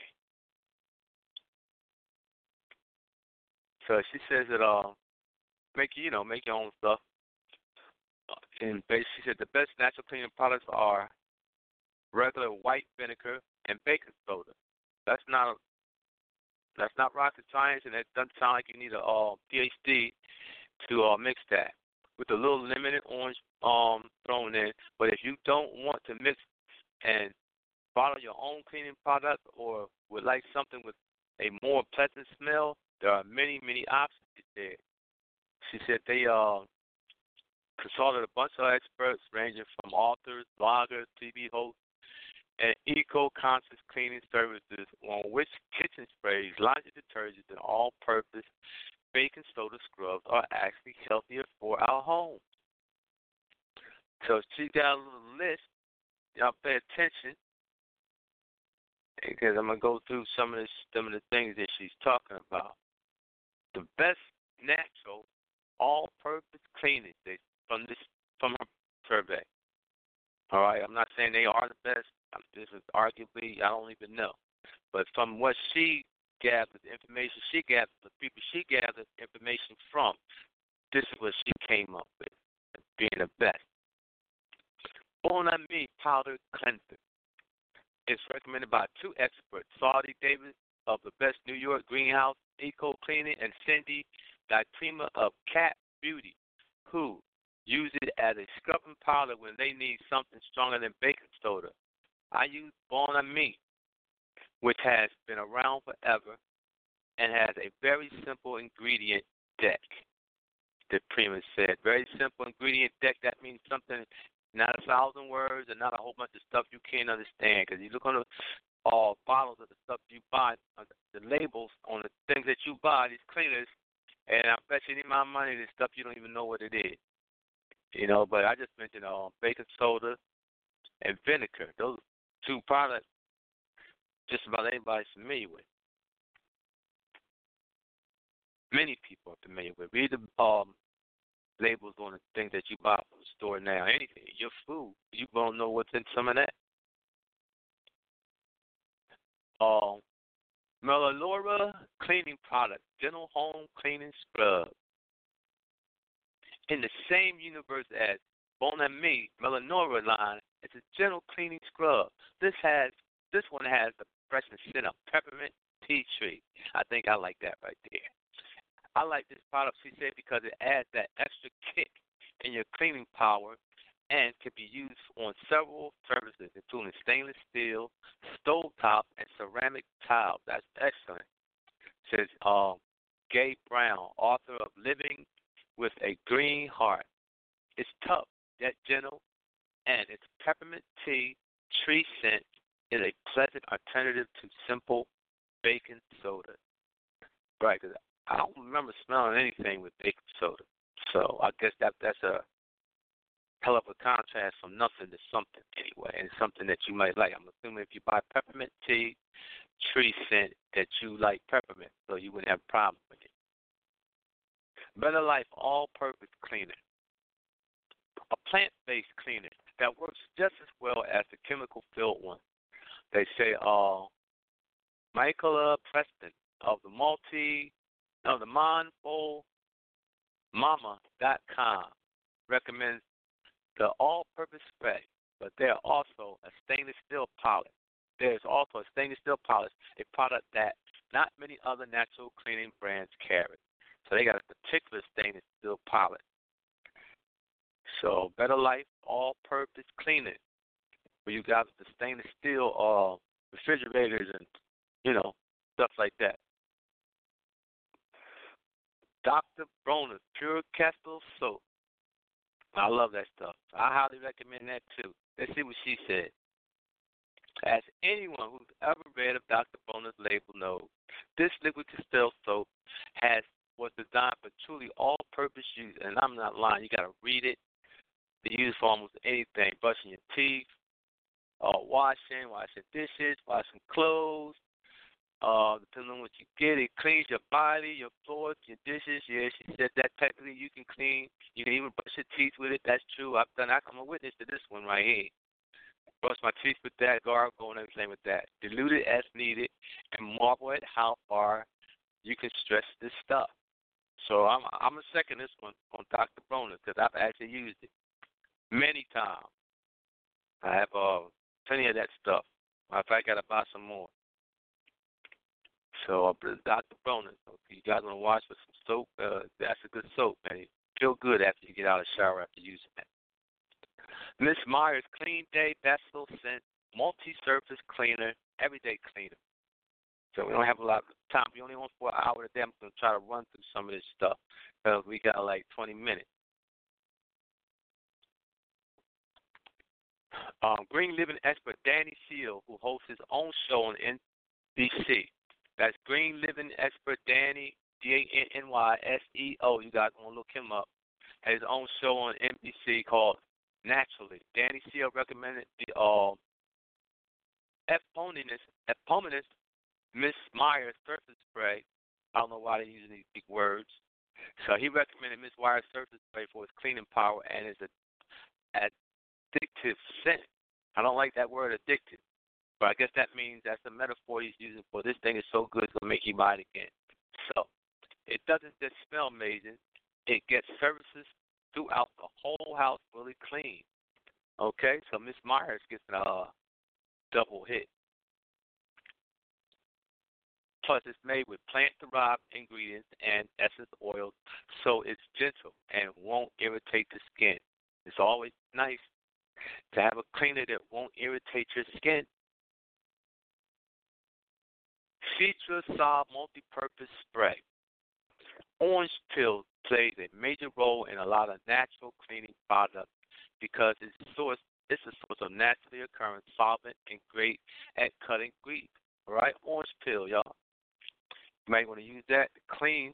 So she says that make your own stuff. And basically, she said the best natural cleaning products are regular white vinegar and baking soda. That's not rocket science, and it doesn't sound like you need a PhD to mix that with a little limited orange thrown in. But if you don't want to mix and follow your own cleaning product, or would like something with a more pleasant smell, there are many, many options there. She said they consulted a bunch of experts ranging from authors, bloggers, TV hosts, and eco-conscious cleaning services on which kitchen sprays, laundry detergents, and all-purpose baking soda scrubs are actually healthier for our homes. So she got a little list. Y'all pay attention, because I'm gonna go through some of the things that she's talking about. The best natural all-purpose cleaning from her survey. All right, I'm not saying they are the best. This is arguably, I don't even know. But from what she gathered, the information she gathered, the people she gathered information from, this is what she came up with, being the best. Bon Ami Powder Cleanser. It's recommended by two experts, Saudi Davis of the Best New York Greenhouse Eco Cleaning and Cindy Diprima of Cat Beauty, who use it as a scrubbing powder when they need something stronger than baking soda. I use Bon Ami, which has been around forever and has a very simple ingredient deck. Diprima said, very simple ingredient deck. That means something, not 1,000 words and not a whole bunch of stuff you can't understand. Because you look on the bottles of the stuff you buy, the labels on the things that you buy, these cleaners, and I bet you any amount of money, this stuff you don't even know what it is. You know, but I just mentioned baking soda and vinegar. Those two products just about anybody's familiar with. Many people are familiar with. Read the labels on the things that you buy from the store now. Anything, your food, you won't know what's in some of that. Melaleuca cleaning product, dental home cleaning scrub. In the same universe as Bon Ami Melanora line, it's a gentle cleaning scrub. This one has the freshness scent of peppermint tea tree. I think I like that right there. I like this product, she said, because it adds that extra kick in your cleaning power and can be used on several surfaces, including stainless steel, stovetop, and ceramic tiles. That's excellent. Says Gabe Brown, author of Living with a Green Heart. It's tough, yet gentle, and its peppermint tea tree scent is a pleasant alternative to simple baking soda. Right, because I don't remember smelling anything with baking soda. So I guess that's a hell of a contrast from nothing to something anyway, and something that you might like. I'm assuming if you buy peppermint tea tree scent that you like peppermint, so you wouldn't have a problem with it. Better Life All-Purpose Cleaner. A plant-based cleaner that works just as well as the chemical-filled one. They say Michaela Preston of the mindfulmama.com recommends the all-purpose spray, but there are also a stainless steel polish. There's also a stainless steel polish, a product that not many other natural cleaning brands carry. So they got a particular stainless steel polish. So Better Life All-Purpose Cleaner. where you got the stainless steel refrigerators and, stuff like that. Dr. Bronner's Pure Castle Soap. I love that stuff. I highly recommend that too. Let's see what she said. As anyone who's ever read of Dr. Bronner's label knows, this liquid castile soap was designed for truly all-purpose use, and I'm not lying. You got to read it. They use for almost anything: brushing your teeth, washing dishes, washing clothes. Depending on what you get, it cleans your body, your floors, your dishes. Yeah, she said that technically you can clean. You can even brush your teeth with it. That's true. I'm a witness to this one right here. Brush my teeth with that, gargle, and everything with that. Dilute it as needed, and marvel at how far you can stretch this stuff. So I'm gonna second this one on Dr. Bronner because I've actually used it many times. I have plenty of that stuff. Matter of fact, I gotta buy some more. So Dr. Bronner, if you guys want to wash with some soap, that's a good soap, man. You feel good after you get out of the shower after using it. Miss Meyer's Clean Day Basil Scent Multi-Surface Cleaner, Everyday Cleaner. So we don't have a lot of time. We only on for an hour today. I'm going to try to run through some of this stuff because we got like 20 minutes. Green Living expert Danny Seal, who hosts his own show on NBC. That's Green Living expert Danny, DANNYSEO. You guys want to look him up. Has his own show on NBC called Naturally. Danny Seal recommended the eponymous Miss Meyer's surface spray. I don't know why they're using these big words. So he recommended Miss Meyer's surface spray for its cleaning power and its addictive scent. I don't like that word addictive, but I guess that means that's the metaphor he's using for this thing is so good it's going to make you buy it again. So it doesn't just smell amazing. It gets services throughout the whole house really clean. Okay, so Miss Myers gets a double hit. Plus, it's made with plant-derived ingredients and essence oils, so it's gentle and won't irritate the skin. It's always nice to have a cleaner that won't irritate your skin. Citra Solve Multi-Purpose Spray. Orange peel plays a major role in a lot of natural cleaning products because it's a source of naturally occurring solvent and great at cutting grease. All right, orange peel, y'all. You might want to use that to clean.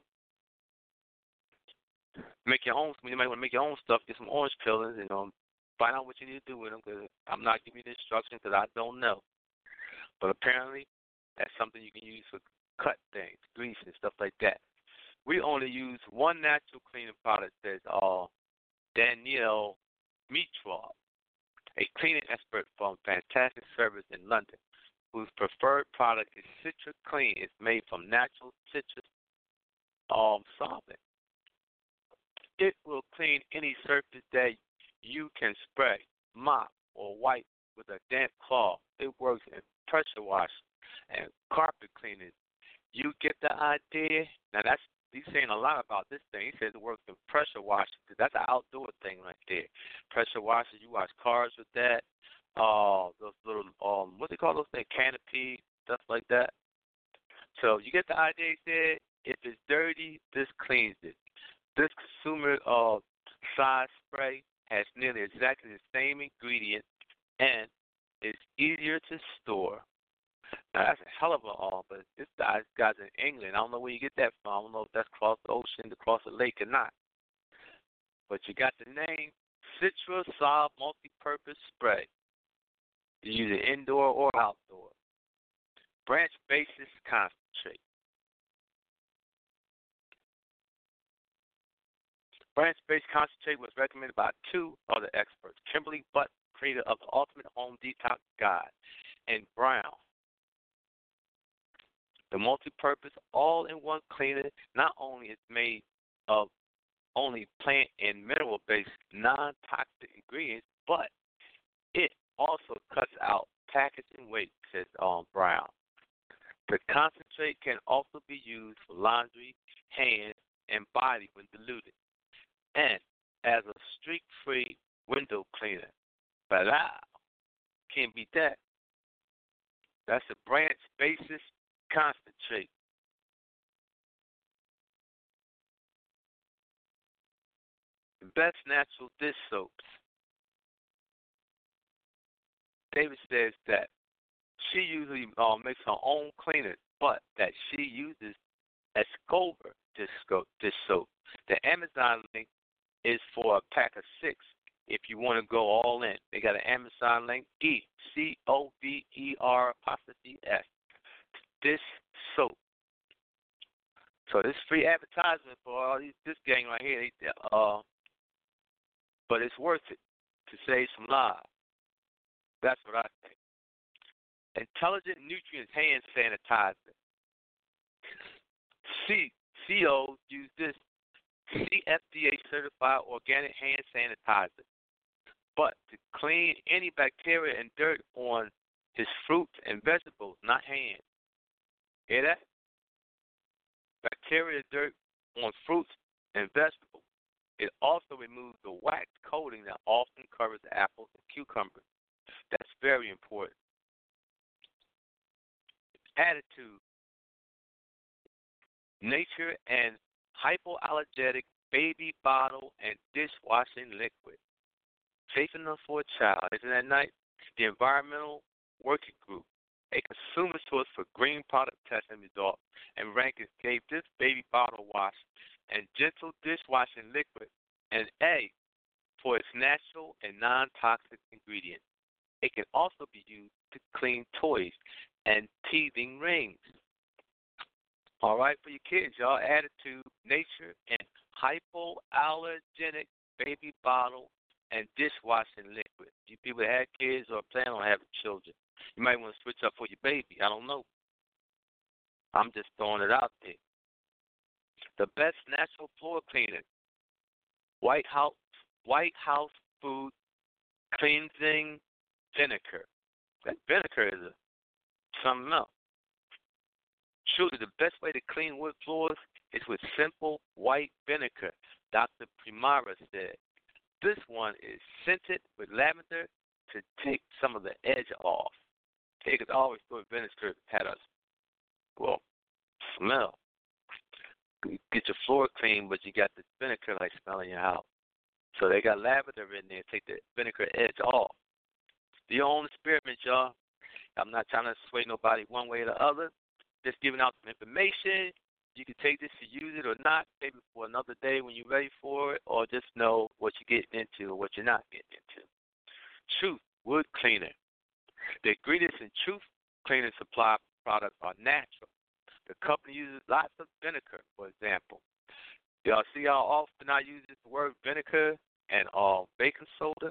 Make your own. You might want to make your own stuff. Get some orange peelings and find out what you need to do with them. Because I'm not giving you the instructions because I don't know. But apparently, that's something you can use for cut things, grease and stuff like that. We only use one natural cleaning product that's Danielle Mitrov, a cleaning expert from Fantastic Service in London, whose preferred product is Citra Clean. It's made from natural citrus solvent. It will clean any surface that you can spray, mop, or wipe with a damp cloth. It works in pressure washing and carpet cleaning. You get the idea? Now he's saying a lot about this thing. He says it works in pressure washing. That's an outdoor thing right there. Pressure washers, you wash cars with that. Those little what they call those things? Canopy, stuff like that. So you get the idea. He said if it's dirty, this cleans it. This consumer size spray has nearly exactly the same ingredients and it's easier to store. Now, that's a hell of a but this guy's in England. I don't know where you get that from. I don't know if that's across the ocean, across the lake or not. But you got the name Citra Solve Multi-Purpose Spray. You use it indoor or outdoor. Branch Basis Concentrate. Branch Basis Concentrate was recommended by two other experts, Kimberly Butt, creator of the Ultimate Home Detox Guide, and Brown. The multi-purpose all-in-one cleaner not only is made of only plant and mineral-based non-toxic ingredients, but it also cuts out packaging waste, says Brown. The concentrate can also be used for laundry, hands, and body when diluted, and as a streak-free window cleaner. But can't beat that. That's a branch basis concentrate. The best natural dish soaps. David says that she usually makes her own cleaners, but that she uses Escobar dish soap. The Amazon link is for a pack of 6 if you want to go all in. They got an Amazon link, ECOVER''S, dish soap. So this free advertisement for all this gang right here, but it's worth it to save some lives. That's what I think. Intelligent Nutrients Hand Sanitizer. COs use this CFDA certified organic hand sanitizer, but to clean any bacteria and dirt on his fruits and vegetables, not hands. Hear that? Bacteria, dirt on fruits and vegetables. It also removes the wax coating that often covers apples and cucumbers. That's very important. Attitude. Nature and hypoallergenic baby bottle and dishwashing liquid. Safe enough for a child. Isn't that nice? The Environmental Working Group, a consumer source for green product testing results, and rankings gave this baby bottle wash and gentle dishwashing liquid an A for its natural and non-toxic ingredients. It can also be used to clean toys and teething rings. All right, for your kids, y'all, Attitude, Nature, and hypoallergenic baby bottle and dishwashing liquid. You people that have kids or plan on having children, you might want to switch up for your baby. I don't know. I'm just throwing it out there. The best natural floor cleaner, White House Food Cleansing Vinegar. That vinegar is something else. Truly, the best way to clean wood floors is with simple white vinegar, Dr. Primara said. This one is scented with lavender to take some of the edge off. They could always throw vinegar had us, smell. You get your floor clean, but you got the vinegar like smelling your house. So they got lavender in there to take the vinegar edge off. Do your own experiment, y'all. I'm not trying to sway nobody one way or the other. Just giving out some information. You can take this to use it or not, maybe for another day when you're ready for it, or just know what you're getting into or what you're not getting into. Truth Wood Cleaner. The ingredients in Truth Cleaner Supply products are natural. The company uses lots of vinegar, for example. Y'all see how often I use the word vinegar and baking soda?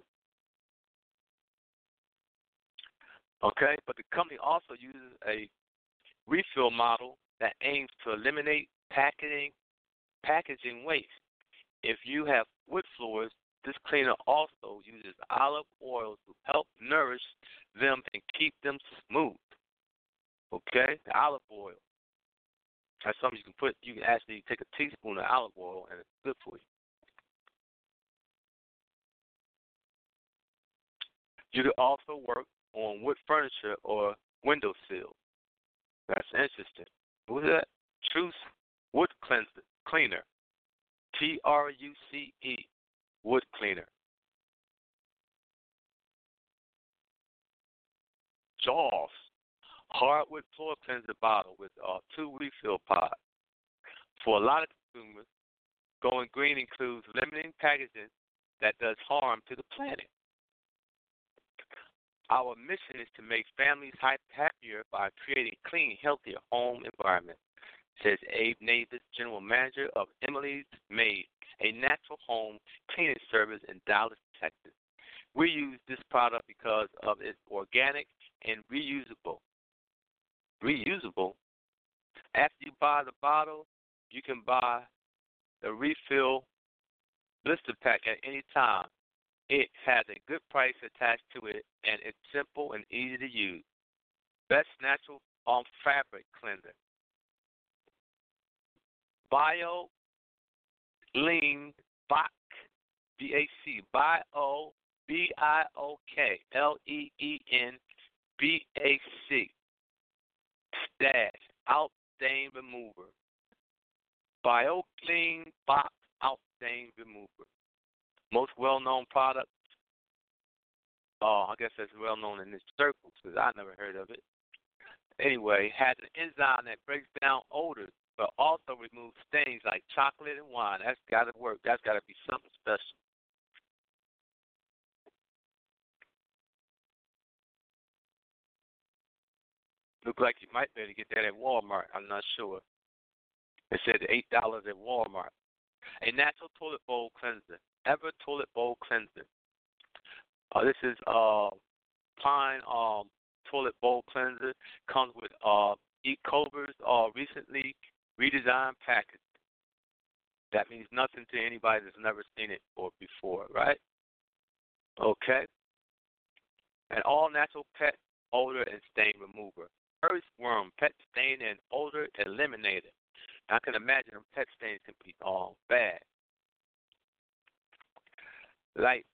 Okay, but the company also uses a refill model that aims to eliminate packaging waste. If you have wood floors, this cleaner also uses olive oil to help nourish them and keep them smooth. Okay, the olive oil. That's something you can put. You can actually take a teaspoon of olive oil, and it's good for you. You can also work on wood furniture or window sills. That's interesting. Who's that? Truce Wood Cleaner. TRUCE. Wood Cleaner. Jaws. Hardwood floor cleanser bottle with 2 refill pods. For a lot of consumers, going green includes limiting packaging that does harm to the planet. Our mission is to make families happier by creating clean, healthier home environments, says Abe Navis, General Manager of Emily's Made, a natural home cleaning service in Dallas, Texas. We use this product because of its organic and reusable. Reusable? After you buy the bottle, you can buy the refill blister pack at any time. It has a good price attached to it, and it's simple and easy to use. Best natural fabric cleanser. BioLean BAC, BAC, BIOKLEENBAC. Stash Out Stain Remover. BioClean Box Out Stain Remover. Most well-known product. I guess that's well-known in this circle because I never heard of it. Anyway, has an enzyme that breaks down odors, but also removes stains like chocolate and wine. That's got to work. That's got to be something special. Look like you might be able to get that at Walmart. I'm not sure. It said $8 at Walmart. A natural toilet bowl cleanser. Ever toilet bowl cleanser. This is Pine toilet bowl cleanser. Comes with E-Cover's recently redesigned package. That means nothing to anybody that's never seen it before, right? Okay. An all-natural pet odor and stain remover. Earthworm pet stain and odor eliminator. I can imagine pet stains can be bad. Like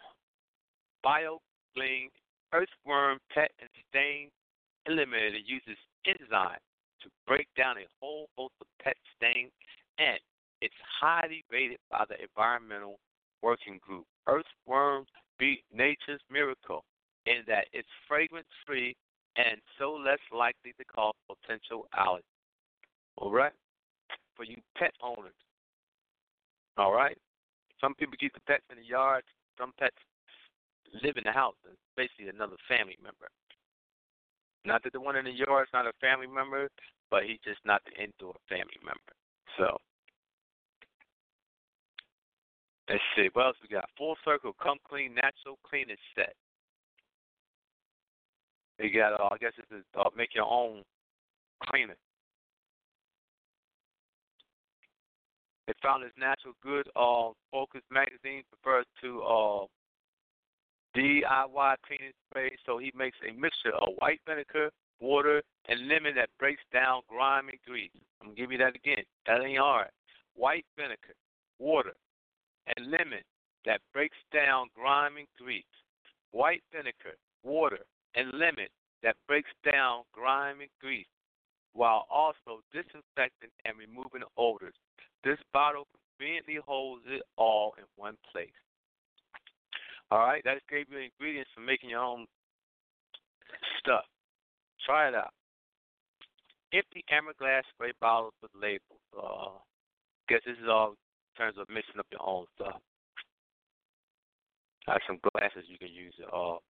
BioClean Earthworm pet and stain eliminator uses enzyme to break down a whole host of pet stains, and it's highly rated by the Environmental Working Group. Earthworms beat nature's miracle in that it's fragrance-free and so less likely to cause potential allergies. All right? For you pet owners. All right? Some people keep the pets in the yard. Some pets live in the house. It's basically another family member. Not that the one in the yard is not a family member, but he's just not the indoor family member. So, let's see. What else we got? Full Circle Come Clean Natural Cleaning Set. You got, I guess this is make your own cleaner. They found this Natural Good Focus magazine refers to DIY cleaning spray. So he makes a mixture of white vinegar, water, and lemon that breaks down grimy grease. I'm going to give you that again. That ain't hard. White vinegar, water, and lemon that breaks down grimy grease. White vinegar, water, and lemon that breaks down grimy grease, while also disinfecting and removing odors. This bottle conveniently holds it all in one place. All right, that gave you ingredients for making your own stuff. Try it out. Empty amber glass spray bottles with labels. Guess this is all in terms of mixing up your own stuff. Like some glasses you can use.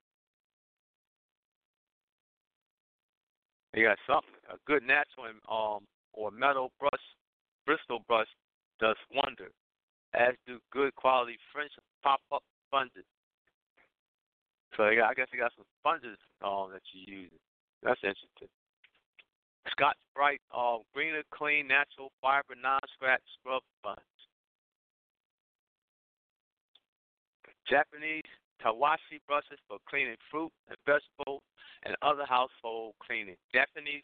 You got something. A good natural or metal brush, Bristol brush does wonders, as do good quality French pop-up sponges. So I guess you got some sponges that you use. That's interesting. Scotch Brite Greener Clean Natural Fiber Non-Scratch Scrub Sponge. Japanese Tawashi brushes for cleaning fruit and vegetables and other household cleaning. Japanese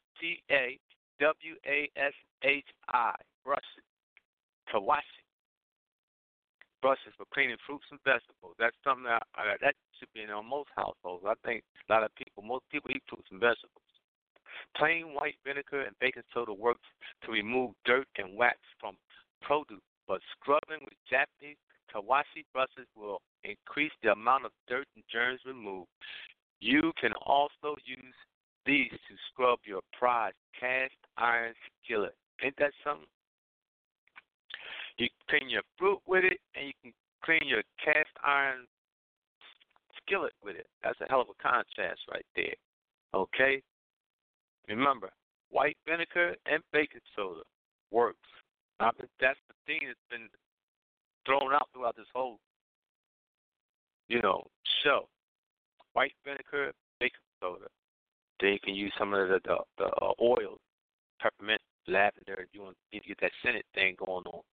Tawashi brushes. Tawashi brushes for cleaning fruits and vegetables. That's something that should be in most households. I think most people eat fruits and vegetables. Plain white vinegar and baking soda works to remove dirt and wax from produce, but scrubbing with Japanese Tawashi brushes will increase the amount of dirt and germs removed. You can also use these to scrub your prized cast iron skillet. Ain't that something? You can clean your fruit with it, and you can clean your cast iron skillet with it. That's a hell of a contrast right there. Okay? Remember, white vinegar and baking soda works. That's the thing that's been thrown out throughout this whole, show. White vinegar, baking soda. Then you can use some of the oils, peppermint, lavender. You need to get that scented thing going on.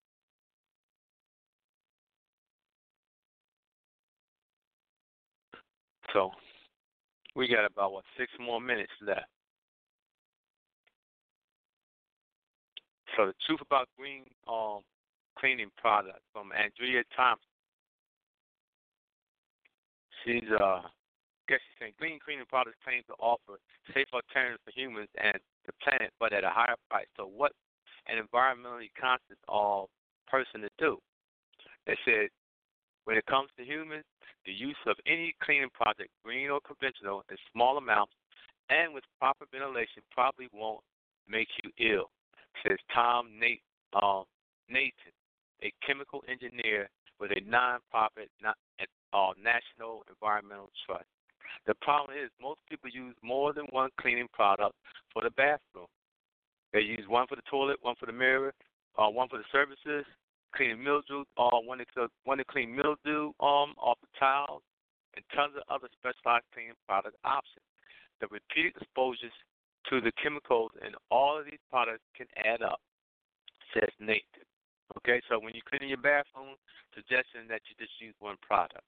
So we got about 6 more minutes left. So the truth about green cleaning products from Andrea Thompson. She's guess she's saying green cleaning products claim to offer safer alternatives for humans and the planet, but at a higher price. So what an environmentally conscious person to do? They said when it comes to humans, the use of any cleaning product, green or conventional, in small amounts and with proper ventilation probably won't make you ill, says Tom Nathan, a chemical engineer with a non-profit National Environmental Trust. The problem is most people use more than one cleaning product for the bathroom. They use one for the toilet, one for the mirror, one for the surfaces, cleaning mildew, one to clean mildew off the tiles, and tons of other specialized cleaning product options. The repeated exposures to the chemicals in all of these products can add up, says Nathan. Okay, so when you clean your bathroom, suggesting that you just use one product,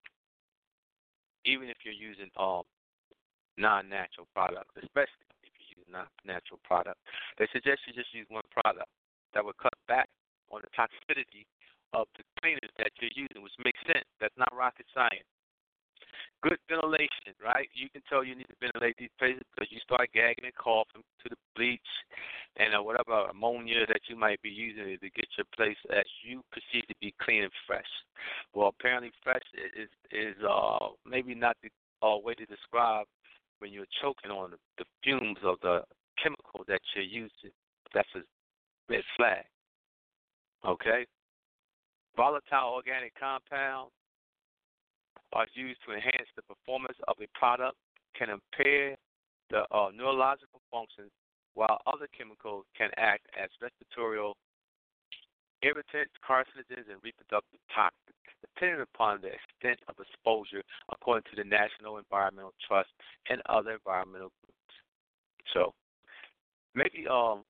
even if you're using non-natural products, especially if you use non-natural products. They suggest you just use one product that will cut back on the toxicity of the cleaners that you're using, which makes sense. That's not rocket science. Good ventilation, right? You can tell you need to ventilate these places because you start gagging and coughing to the bleach and whatever ammonia that you might be using to get your place as you perceive to be clean and fresh. Well, apparently fresh is maybe not the way to describe when you're choking on the fumes of the chemical that you're using. That's a red flag. Okay? Volatile organic compounds are used to enhance the performance of a product, can impair the neurological functions, while other chemicals can act as respiratory irritants, carcinogens, and reproductive toxins, depending upon the extent of exposure, according to the National Environmental Trust and other environmental groups. So, maybe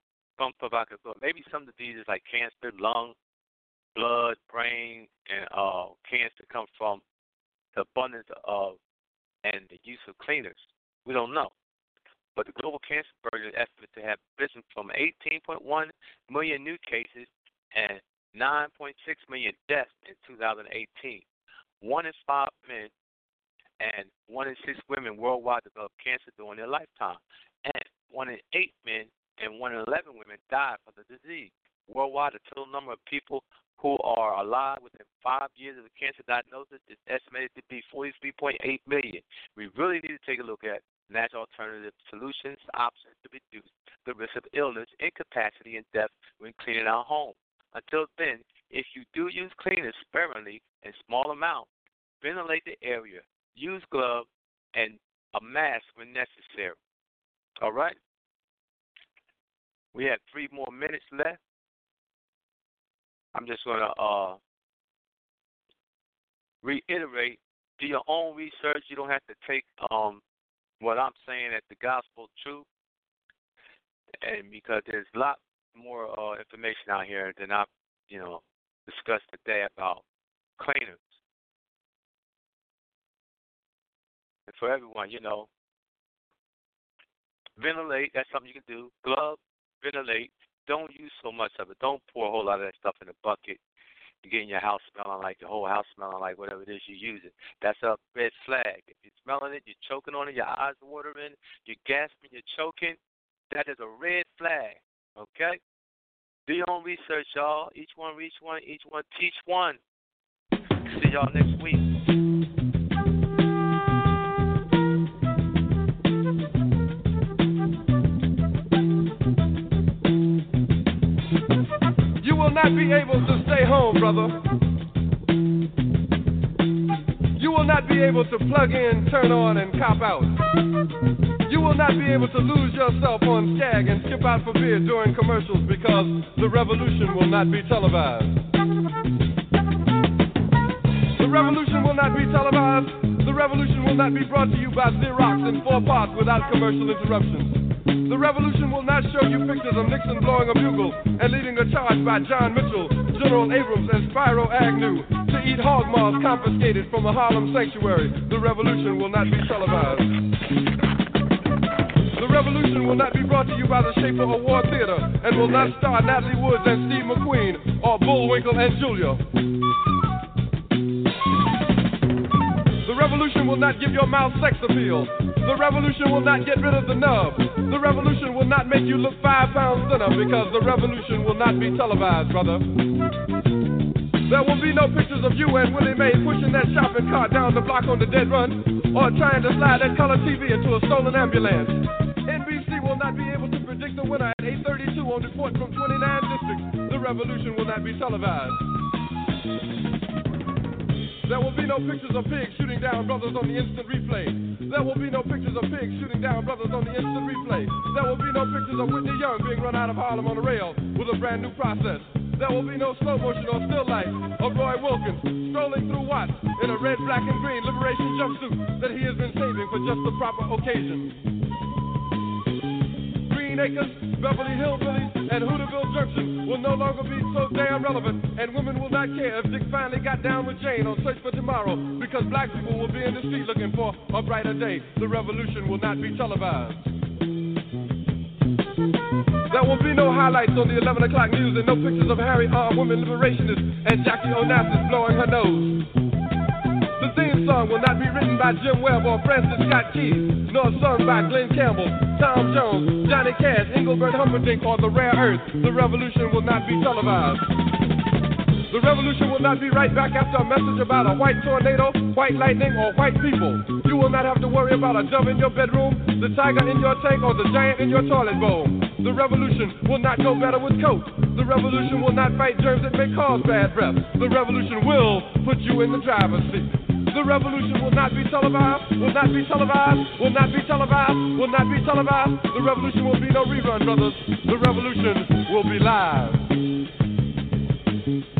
maybe some diseases like cancer, lung, blood, brain, and cancer come from the abundance of and the use of cleaners. We don't know. But the global cancer burden is estimated to have risen from 18.1 million new cases and 9.6 million deaths in 2018. 1 in 5 men and 1 in 6 women worldwide develop cancer during their lifetime. And 1 in 8 men and 1 in 11 women die from the disease. Worldwide, the total number of people who are alive within 5 years of a cancer diagnosis is estimated to be 43.8 million. We really need to take a look at natural alternative solutions, options to reduce the risk of illness, incapacity, and death when cleaning our home. Until then, if you do use cleaners sparingly in small amounts, ventilate the area, use gloves, and a mask when necessary. All right? We have 3 more minutes left. I'm just going to reiterate, do your own research. You don't have to take what I'm saying as the gospel truth, and because there's a lot more information out here than I've, discussed today about cleaners. And for everyone, ventilate, that's something you can do. Glove, ventilate. Don't use so much of it. Don't pour a whole lot of that stuff in a bucket. You're getting your house smelling like the whole house smelling like whatever it is you use it. That's a red flag. If you're smelling it, you're choking on it, your eyes are watering, you're gasping, you're choking, that is a red flag. Okay? Do your own research, y'all. Each one reach one, each one teach one. See y'all next week. You will not be able to stay home, brother. You will not be able to plug in, turn on, and cop out. You will not be able to lose yourself on Skag and skip out for beer during commercials because the revolution will not be televised. The revolution will not be televised. The revolution will not be brought to you by Xerox in 4 parts without commercial interruptions. The revolution will not show you pictures of Nixon blowing a bugle and leading a charge by John Mitchell, General Abrams, and Spyro Agnew to eat hog maws confiscated from a Harlem sanctuary. The revolution will not be televised. The revolution will not be brought to you by the Schaefer Award Theater and will not star Natalie Woods and Steve McQueen or Bullwinkle and Julia. The revolution will not give your mouth sex appeal. The revolution will not get rid of the nub. The revolution will not make you look 5 pounds thinner, because the revolution will not be televised, brother. There will be no pictures of you and Willie Mae pushing that shopping cart down the block on the dead run, or trying to slide that color TV into a stolen ambulance. NBC will not be able to predict the winner at 8:32 on report from 29 districts. The revolution will not be televised. There will be no pictures of pigs shooting down brothers on the instant replay. There will be no pictures of pigs shooting down brothers on the instant replay. There will be no pictures of Whitney Young being run out of Harlem on a rail with a brand new process. There will be no slow motion or still life of Roy Wilkins strolling through Watts in a red, black, and green liberation jumpsuit that he has been saving for just the proper occasion. Green Acres, Beverly Hillbillies, and Hooterville Junction will no longer be so damn relevant, and women will not care if Dick finally got down with Jane on Search for Tomorrow, because black people will be in the street looking for a brighter day. The revolution will not be televised. There will be no highlights on the 11 o'clock news and no pictures of Harry armed women liberationists and Jackie Onassis blowing her nose. The theme song will not be written by Jim Webb or Francis Scott Key, nor sung by Glenn Campbell, Tom Jones, Johnny Cash, Engelbert Humperdinck, or The Rare Earth. The revolution will not be televised. The revolution will not be right back after a message about a white tornado, white lightning, or white people. You will not have to worry about a dove in your bedroom, the tiger in your tank, or the giant in your toilet bowl. The revolution will not go better with coke. The revolution will not fight germs that may cause bad breath. The revolution will put you in the driver's seat. The revolution will not be televised, will not be televised, will not be televised, will not be televised. The revolution will be no rerun, brothers. The revolution will be live.